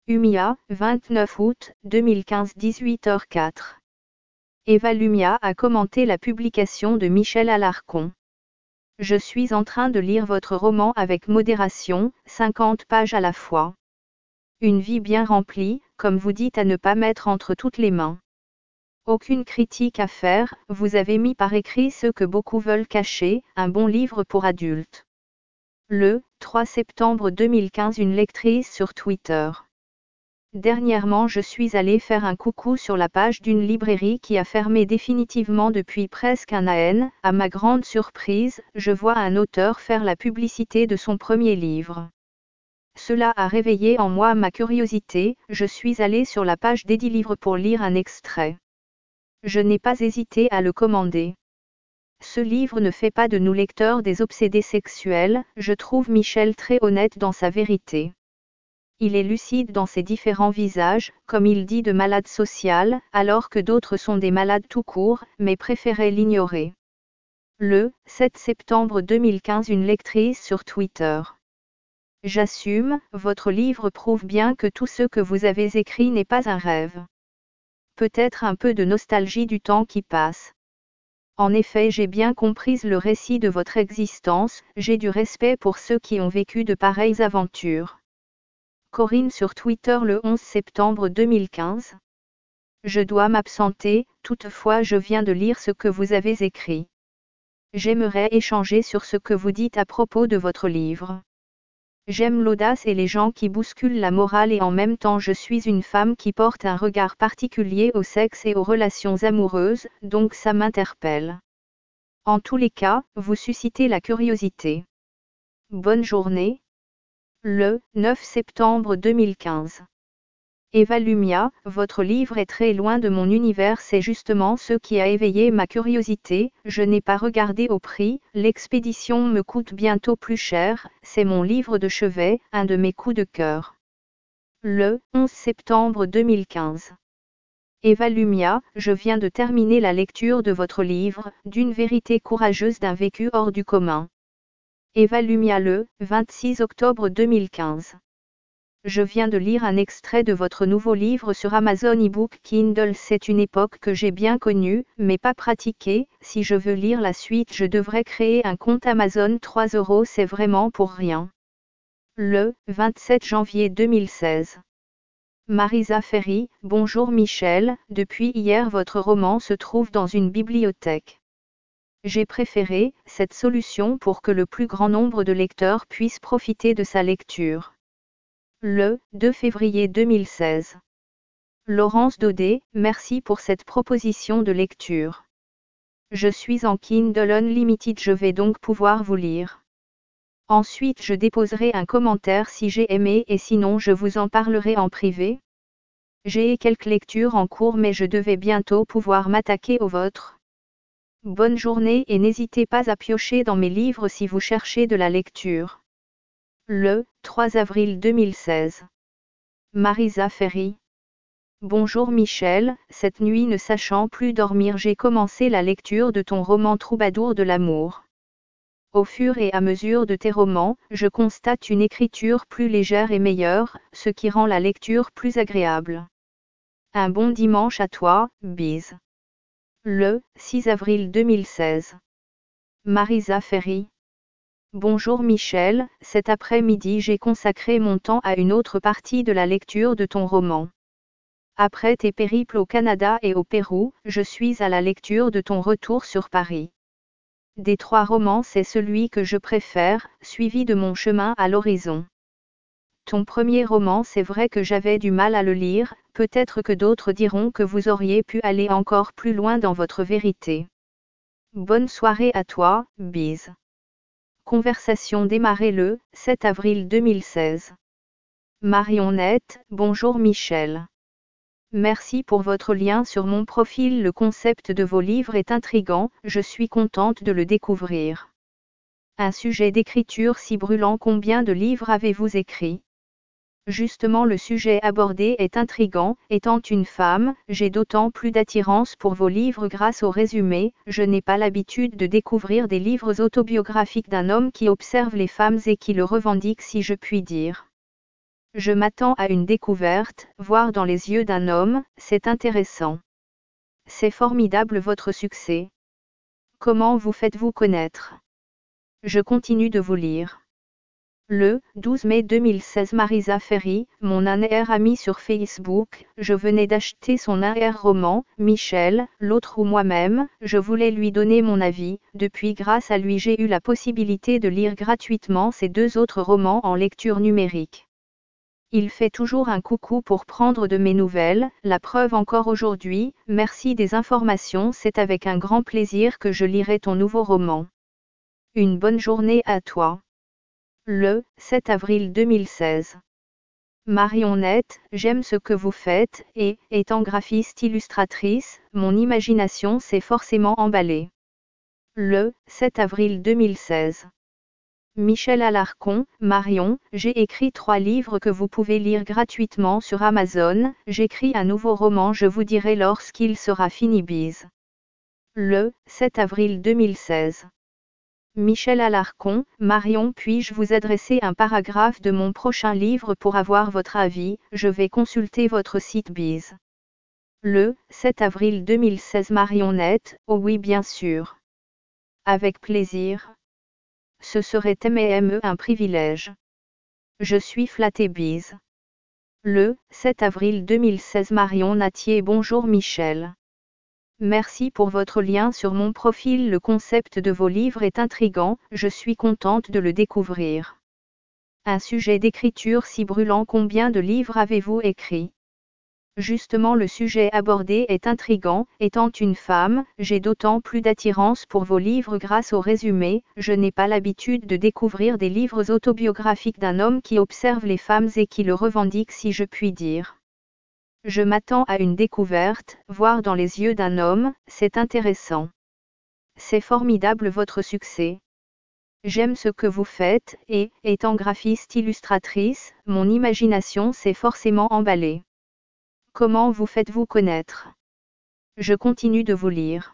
Lumia, 29 août 2015 18h04. Eva Lumia a commenté la publication de Michel Alarcon. Je suis en train de lire votre roman avec modération, 50 pages à la fois. Une vie bien remplie, comme vous dites à ne pas mettre entre toutes les mains. Aucune critique à faire, vous avez mis par écrit ce que beaucoup veulent cacher, un bon livre pour adultes. Le 3 septembre 2015, une lectrice sur Twitter. Dernièrement, je suis allée faire un coucou sur la page d'une librairie qui a fermé définitivement depuis presque un an. À ma grande surprise, je vois un auteur faire la publicité de son premier livre. Cela a réveillé en moi ma curiosité, je suis allée sur la page d'Edilivre pour lire un extrait. Je n'ai pas hésité à le commander. Ce livre ne fait pas de nous lecteurs des obsédés sexuels, je trouve Michel très honnête dans sa vérité. Il est lucide dans ses différents visages, comme il dit de malade social, alors que d'autres sont des malades tout court, mais préféraient l'ignorer. Le 7 septembre 2015, une lectrice sur Twitter. J'assume, votre livre prouve bien que tout ce que vous avez écrit n'est pas un rêve. Peut-être un peu de nostalgie du temps qui passe. En effet, j'ai bien compris le récit de votre existence, j'ai du respect pour ceux qui ont vécu de pareilles aventures. Corinne sur Twitter le 11 septembre 2015. Je dois m'absenter, toutefois je viens de lire ce que vous avez écrit. J'aimerais échanger sur ce que vous dites à propos de votre livre. J'aime l'audace et les gens qui bousculent la morale et en même temps je suis une femme qui porte un regard particulier au sexe et aux relations amoureuses, donc ça m'interpelle. En tous les cas, vous suscitez la curiosité. Bonne journée. Le 9 septembre 2015. Eva Lumia, votre livre est très loin de mon univers, c'est justement ce qui a éveillé ma curiosité, je n'ai pas regardé au prix, l'expédition me coûte bientôt plus cher, c'est mon livre de chevet, un de mes coups de cœur. Le 11 septembre 2015. Eva Lumia, je viens de terminer la lecture de votre livre, d'une vérité courageuse d'un vécu hors du commun. Eva Lumia le 26 octobre 2015. Je viens de lire un extrait de votre nouveau livre sur Amazon e-book Kindle. C'est une époque que j'ai bien connue, mais pas pratiquée. Si je veux lire la suite, je devrais créer un compte Amazon. 3 €, c'est vraiment pour rien. Le 27 janvier 2016. Marisa Ferry, bonjour Michel, depuis hier votre roman se trouve dans une bibliothèque. J'ai préféré cette solution pour que le plus grand nombre de lecteurs puissent profiter de sa lecture. Le 2 février 2016. Laurence Daudet, merci pour cette proposition de lecture. Je suis en Kindle Unlimited, je vais donc pouvoir vous lire. Ensuite je déposerai un commentaire si j'ai aimé et sinon je vous en parlerai en privé. J'ai quelques lectures en cours mais je devais bientôt pouvoir m'attaquer aux vôtres. Bonne journée et n'hésitez pas à piocher dans mes livres si vous cherchez de la lecture. Le 3 avril 2016. Marisa Ferry. Bonjour Michel, cette nuit ne sachant plus dormir j'ai commencé la lecture de ton roman Troubadour de l'amour. Au fur et à mesure de tes romans, je constate une écriture plus légère et meilleure, ce qui rend la lecture plus agréable. Un bon dimanche à toi, bise. Le 6 avril 2016. Marisa Ferry. Bonjour Michel, cet après-midi j'ai consacré mon temps à une autre partie de la lecture de ton roman. Après tes périples au Canada et au Pérou, je suis à la lecture de ton Retour sur Paris. Des 3 romans, c'est celui que je préfère, suivi de Mon chemin à l'horizon. Ton premier roman, c'est vrai que j'avais du mal à le lire, peut-être que d'autres diront que vous auriez pu aller encore plus loin dans votre vérité. Bonne soirée à toi, bise. Conversation démarrée le 7 avril 2016. Marionnette, bonjour Michel. Merci pour votre lien sur mon profil. Le concept de vos livres est intrigant, je suis contente de le découvrir. Un sujet d'écriture si brûlant, combien de livres avez-vous écrit ? Justement, le sujet abordé est intrigant, étant une femme, j'ai d'autant plus d'attirance pour vos livres grâce au résumé, je n'ai pas l'habitude de découvrir des livres autobiographiques d'un homme qui observe les femmes et qui le revendique si je puis dire. Je m'attends à une découverte, voir dans les yeux d'un homme, c'est intéressant. C'est formidable votre succès. Comment vous faites-vous connaître? Je continue de vous lire. Le 12 mai 2016 Marisa Ferry, mon AR amie sur Facebook, je venais d'acheter son AR roman, Michel, l'autre ou moi-même, je voulais lui donner mon avis, depuis grâce à lui j'ai eu la possibilité de lire gratuitement ces 2 autres romans en lecture numérique. Il fait toujours un coucou pour prendre de mes nouvelles, la preuve encore aujourd'hui, merci des informations, c'est avec un grand plaisir que je lirai ton nouveau roman. Une bonne journée à toi. Le 7 avril 2016. Marionnette, j'aime ce que vous faites, et, étant graphiste illustratrice, mon imagination s'est forcément emballée. Le 7 avril 2016. Michel Alarcon, Marion, j'ai écrit 3 livres que vous pouvez lire gratuitement sur Amazon, j'écris un nouveau roman, je vous dirai lorsqu'il sera fini. Bise. Le 7 avril 2016. Michel Alarcon, Marion, puis-je vous adresser un paragraphe de mon prochain livre pour avoir votre avis, je vais consulter votre site. Bise. Le 7 avril 2016 Marionnette, oh oui bien sûr. Avec plaisir. Ce serait un privilège. Je suis flattée. Bise. Le 7 avril 2016 Marion Natier. Bonjour Michel. Merci pour votre lien sur mon profil. Le concept de vos livres est intrigant, je suis contente de le découvrir. Un sujet d'écriture si brûlant. Combien de livres avez-vous écrit? Justement, le sujet abordé est intrigant, étant une femme, j'ai d'autant plus d'attirance pour vos livres grâce au résumé, je n'ai pas l'habitude de découvrir des livres autobiographiques d'un homme qui observe les femmes et qui le revendique si je puis dire. Je m'attends à une découverte, voir dans les yeux d'un homme, c'est intéressant. C'est formidable votre succès. J'aime ce que vous faites, et, étant graphiste illustratrice, mon imagination s'est forcément emballée. Comment vous faites-vous connaître? Je continue de vous lire.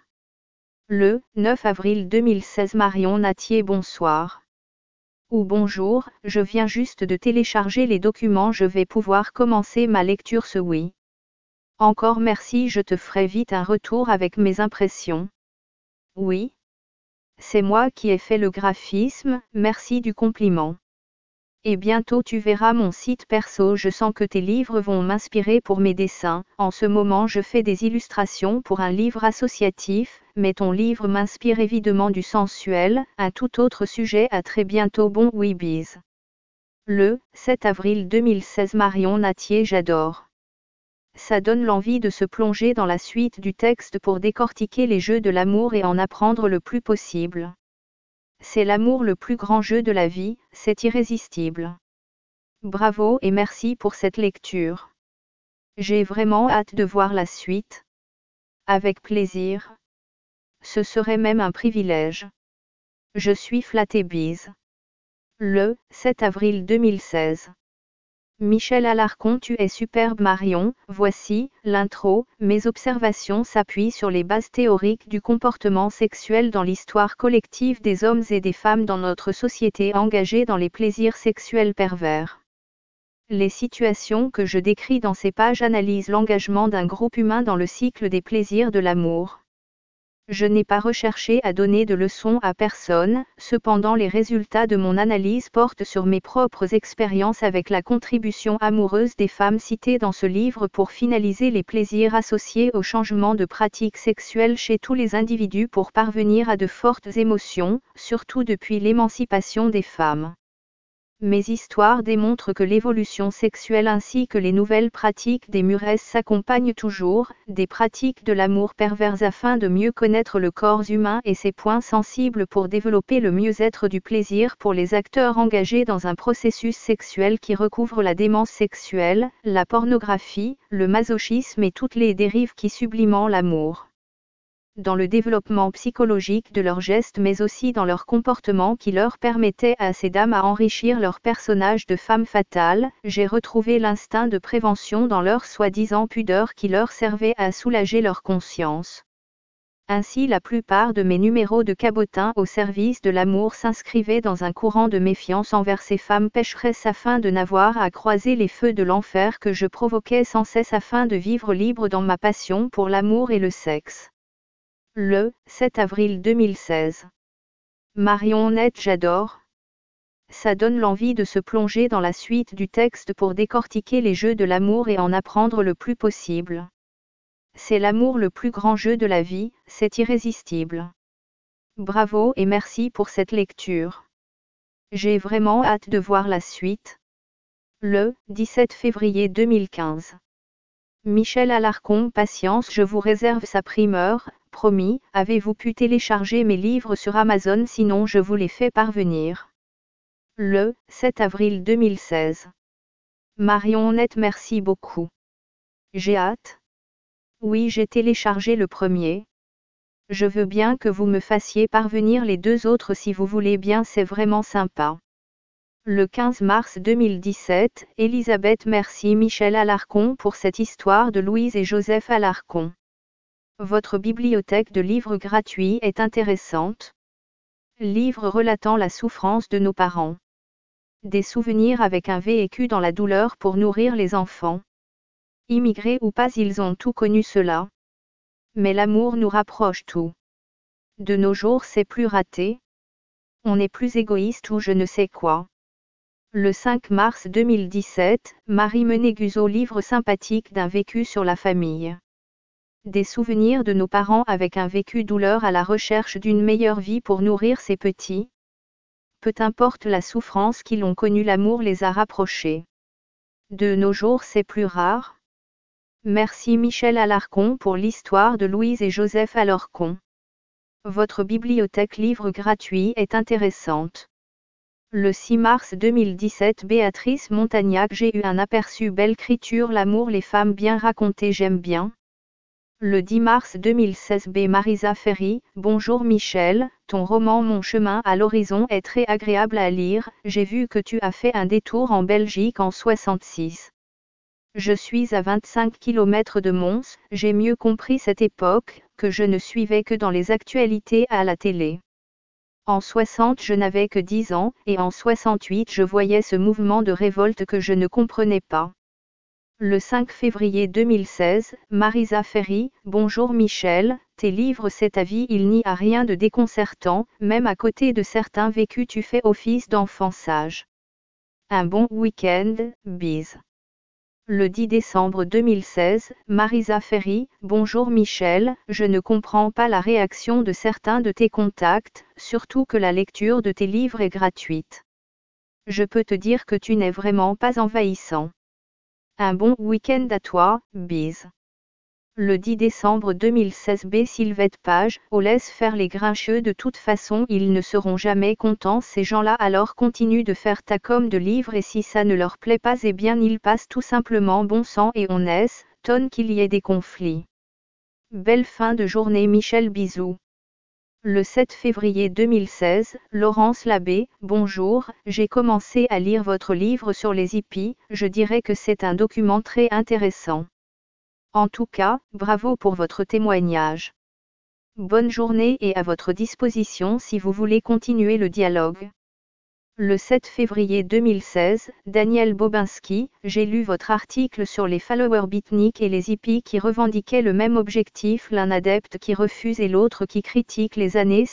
Le 9 avril 2016 Marion Natier. Bonsoir. Ou bonjour, je viens juste de télécharger les documents, je vais pouvoir commencer ma lecture ce oui. Encore merci, je te ferai vite un retour avec mes impressions. Oui. C'est moi qui ai fait le graphisme, merci du compliment. Et bientôt tu verras mon site perso, je sens que tes livres vont m'inspirer pour mes dessins, en ce moment je fais des illustrations pour un livre associatif, mais ton livre m'inspire évidemment du sensuel, un tout autre sujet. À très bientôt. Bon oui bise. Le 7 avril 2016 Marion Natier. J'adore. Ça donne l'envie de se plonger dans la suite du texte pour décortiquer les jeux de l'amour et en apprendre le plus possible. C'est l'amour le plus grand jeu de la vie, c'est irrésistible. Bravo et merci pour cette lecture. J'ai vraiment hâte de voir la suite. Avec plaisir. Ce serait même un privilège. Je suis flattée. Bise. Le 7 avril 2016. Michel Alarcon, tu es superbe Marion, voici, l'intro, mes observations s'appuient sur les bases théoriques du comportement sexuel dans l'histoire collective des hommes et des femmes dans notre société engagée dans les plaisirs sexuels pervers. Les situations que je décris dans ces pages analysent l'engagement d'un groupe humain dans le cycle des plaisirs de l'amour. Je n'ai pas recherché à donner de leçons à personne, cependant les résultats de mon analyse portent sur mes propres expériences avec la contribution amoureuse des femmes citées dans ce livre pour finaliser les plaisirs associés au changement de pratiques sexuelles chez tous les individus pour parvenir à de fortes émotions, surtout depuis l'émancipation des femmes. Mes histoires démontrent que l'évolution sexuelle ainsi que les nouvelles pratiques des muresses s'accompagnent toujours des pratiques de l'amour pervers afin de mieux connaître le corps humain et ses points sensibles pour développer le mieux-être du plaisir pour les acteurs engagés dans un processus sexuel qui recouvre la démence sexuelle, la pornographie, le masochisme et toutes les dérives qui subliment l'amour. Dans le développement psychologique de leurs gestes mais aussi dans leur comportement qui leur permettait à ces dames à enrichir leur personnage de femme fatale, j'ai retrouvé l'instinct de prévention dans leur soi-disant pudeur qui leur servait à soulager leur conscience. Ainsi la plupart de mes numéros de cabotin au service de l'amour s'inscrivaient dans un courant de méfiance envers ces femmes pécheresses afin de n'avoir à croiser les feux de l'enfer que je provoquais sans cesse afin de vivre libre dans ma passion pour l'amour et le sexe. Le 7 avril 2016. Marionnette, j'adore. Ça donne l'envie de se plonger dans la suite du texte pour décortiquer les jeux de l'amour et en apprendre le plus possible. C'est l'amour le plus grand jeu de la vie, c'est irrésistible. Bravo et merci pour cette lecture. J'ai vraiment hâte de voir la suite. Le 17 février 2015. Michel Alarcon, patience, je vous réserve sa primeur, promis. Avez-vous pu télécharger mes livres sur Amazon? Sinon je vous les fais parvenir. Le 7 avril 2016. Marionnette, merci beaucoup. J'ai hâte. Oui, j'ai téléchargé le premier. Je veux bien que vous me fassiez parvenir les deux autres si vous voulez bien, c'est vraiment sympa. Le 15 mars 2017, Elisabeth, merci Michel Alarcon pour cette histoire de Louise et Joseph Alarcon. Votre bibliothèque de livres gratuits est intéressante. Livres relatant la souffrance de nos parents. Des souvenirs avec un vécu dans la douleur pour nourrir les enfants. Immigrés ou pas, ils ont tout connu cela. Mais l'amour nous rapproche tout. De nos jours, c'est plus raté. On est plus égoïste ou je ne sais quoi. Le 5 mars 2017, Marie Meneguzo, livre sympathique d'un vécu sur la famille. Des souvenirs de nos parents avec un vécu douleur à la recherche d'une meilleure vie pour nourrir ses petits. Peu importe la souffrance qu'ils ont connue, l'amour les a rapprochés. De nos jours, c'est plus rare. Merci Michel Alarcon pour l'histoire de Louise et Joseph Alarcon. Votre bibliothèque livre gratuit est intéressante. Le 6 mars 2017, Béatrice Montagnac, j'ai eu un aperçu, belle écriture, l'amour, les femmes bien racontées, j'aime bien. Le 10 mars 2016, B. Marisa Ferry, bonjour Michel, ton roman Mon chemin à l'horizon est très agréable à lire, j'ai vu que tu as fait un détour en Belgique en 66. Je suis à 25 km de Mons, j'ai mieux compris cette époque, que je ne suivais que dans les actualités à la télé. En 60 je n'avais que 10 ans, et en 68 je voyais ce mouvement de révolte que je ne comprenais pas. Le 5 février 2016, Marisa Ferry, bonjour Michel, tes livres c'est ta vie, il n'y a rien de déconcertant, même à côté de certains vécus tu fais office d'enfant sage. Un bon week-end, bise. Le 10 décembre 2016, Marisa Ferry, bonjour Michel, je ne comprends pas la réaction de certains de tes contacts, surtout que la lecture de tes livres est gratuite. Je peux te dire que tu n'es vraiment pas envahissant. Un bon week-end à toi, bise. Le 10 décembre 2016, B. Sylvette Page, oh laisse faire les grincheux, de toute façon ils ne seront jamais contents ces gens-là, alors continue de faire ta com de livres et si ça ne leur plaît pas, eh bien ils passent tout simplement bon sang et on tonne qu'il y ait des conflits. Belle fin de journée Michel, bisous. Le 7 février 2016, Laurence Labbé, bonjour, j'ai commencé à lire votre livre sur les hippies, je dirais que c'est un document très intéressant. En tout cas, bravo pour votre témoignage. Bonne journée et à votre disposition si vous voulez continuer le dialogue. Le 7 février 2016, Daniel Bobinski, j'ai lu votre article sur les followers beatniks et les hippies qui revendiquaient le même objectif, l'un adepte qui refuse et l'autre qui critique les années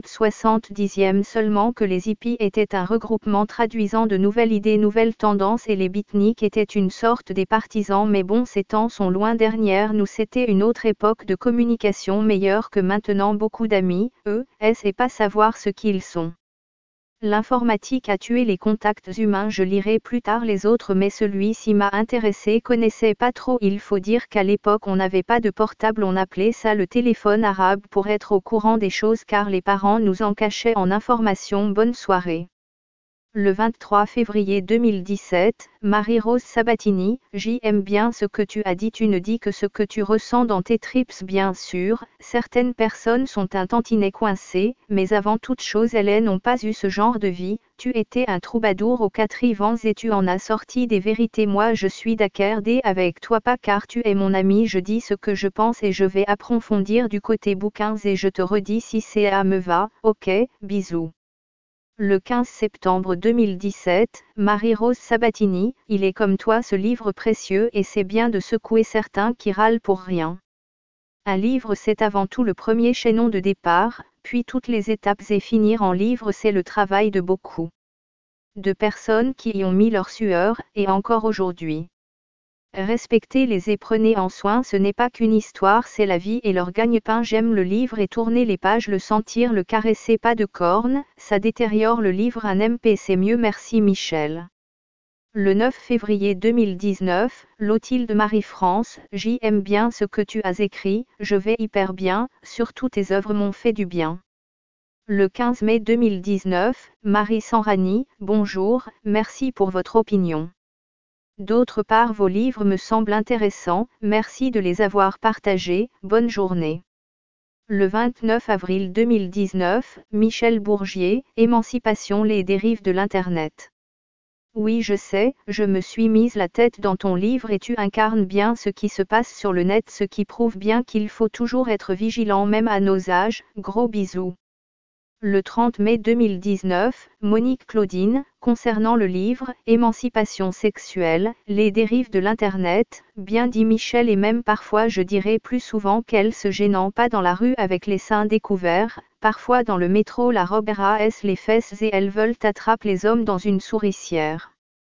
60-70e, seulement que les hippies étaient un regroupement traduisant de nouvelles idées, nouvelles tendances et les beatniks étaient une sorte des partisans, mais bon, ces temps sont loin derrière nous, c'était une autre époque de communication meilleure que maintenant, beaucoup d'amis, et pas savoir ce qu'ils sont. L'informatique a tué les contacts humains, je lirai plus tard les autres mais celui-ci m'a intéressé, connaissais pas trop, il faut dire qu'à l'époque on n'avait pas de portable, on appelait ça le téléphone arabe pour être au courant des choses car les parents nous en cachaient en information. Bonne soirée. Le 23 février 2017, Marie-Rose Sabatini, j'aime bien ce que tu as dit. Tu ne dis que ce que tu ressens dans tes tripes. Bien sûr, certaines personnes sont un tantinet coincées, mais avant toute chose elles n'ont pas eu ce genre de vie. Tu étais un troubadour aux quatre vents et tu en as sorti des vérités. Moi je suis d'accord avec toi, pas car tu es mon ami. Je dis ce que je pense et je vais approfondir du côté bouquins et je te redis si ça me va. Ok, bisous. Le 15 septembre 2017, Marie-Rose Sabatini, il est comme toi ce livre précieux et c'est bien de secouer certains qui râlent pour rien. Un livre c'est avant tout le premier chaînon de départ, puis toutes les étapes et finir en livre c'est le travail de beaucoup de personnes qui y ont mis leur sueur, et encore aujourd'hui. Respectez-les et prenez en soin, ce n'est pas qu'une histoire, c'est la vie et leur gagne-pain. J'aime le livre et tourner les pages, le sentir, le caresser, pas de cornes, ça détériore le livre. Un MP c'est mieux, merci Michel. Le 9 février 2019, Lothilde Marie-France, j'aime bien ce que tu as écrit, je vais hyper bien, surtout tes œuvres m'ont fait du bien. Le 15 mai 2019, Marie Sanrani, bonjour, merci pour votre opinion. D'autre part, vos livres me semblent intéressants, merci de les avoir partagés, bonne journée. Le 29 avril 2019, Michel Bourgier, Émancipation, les dérives de l'Internet. Oui, je sais, je me suis mise la tête dans ton livre et tu incarnes bien ce qui se passe sur le net, ce qui prouve bien qu'il faut toujours être vigilant même à nos âges, gros bisous. Le 30 mai 2019, Monique Claudine, concernant le livre « Émancipation sexuelle, les dérives de l'Internet », bien dit Michel, et même parfois je dirais plus souvent qu'elle se gênant pas dans la rue avec les seins découverts, parfois dans le métro la robe RAS les fesses et elles veulent attraper les hommes dans une souricière.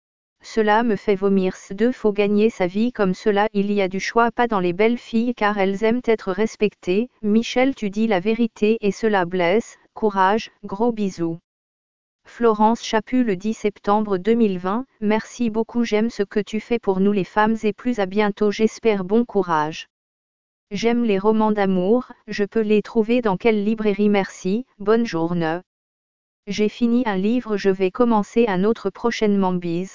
Cela me fait vomir. Faut gagner sa vie comme cela, il y a du choix, pas dans les belles filles car elles aiment être respectées. Michel, tu dis la vérité et cela blesse, courage, gros bisous. Florence Chaput, le 10 septembre 2020, merci beaucoup, j'aime ce que tu fais pour nous les femmes et plus à bientôt j'espère, bon courage. J'aime les romans d'amour, je peux les trouver dans quelle librairie? Merci, bonne journée. J'ai fini un livre, je vais commencer un autre prochainement, bise.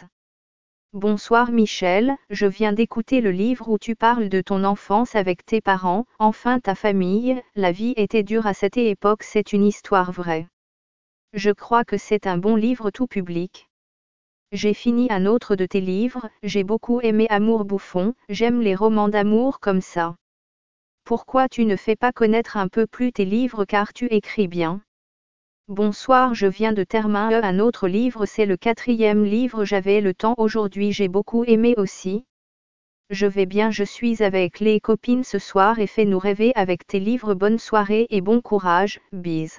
Bonsoir Michel, je viens d'écouter le livre où tu parles de ton enfance avec tes parents, enfin ta famille, la vie était dure à cette époque, c'est une histoire vraie. Je crois que c'est un bon livre tout public. J'ai fini un autre de tes livres, j'ai beaucoup aimé Amour bouffon, j'aime les romans d'amour comme ça. Pourquoi tu ne fais pas connaître un peu plus tes livres car tu écris bien? Bonsoir, je viens de terminer un autre livre, c'est le 4e livre, j'avais le temps aujourd'hui, j'ai beaucoup aimé aussi. Je vais bien, je suis avec les copines ce soir et fais-nous rêver avec tes livres, bonne soirée et bon courage, bise.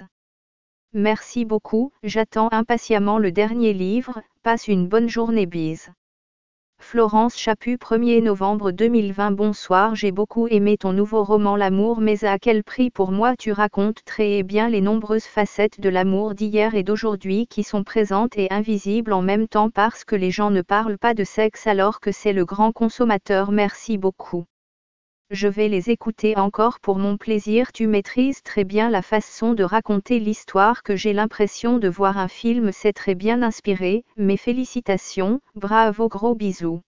Merci beaucoup, j'attends impatiemment le dernier livre, passe une bonne journée, bise. Florence Chaput, 1er novembre 2020. Bonsoir, j'ai beaucoup aimé ton nouveau roman L'amour, mais à quel prix? Pour moi tu racontes très bien les nombreuses facettes de l'amour d'hier et d'aujourd'hui qui sont présentes et invisibles en même temps parce que les gens ne parlent pas de sexe alors que c'est le grand consommateur. Merci beaucoup. Je vais les écouter encore pour mon plaisir. Tu maîtrises très bien la façon de raconter l'histoire que j'ai l'impression de voir un film, c'est très bien inspiré, mes félicitations, bravo, gros bisous.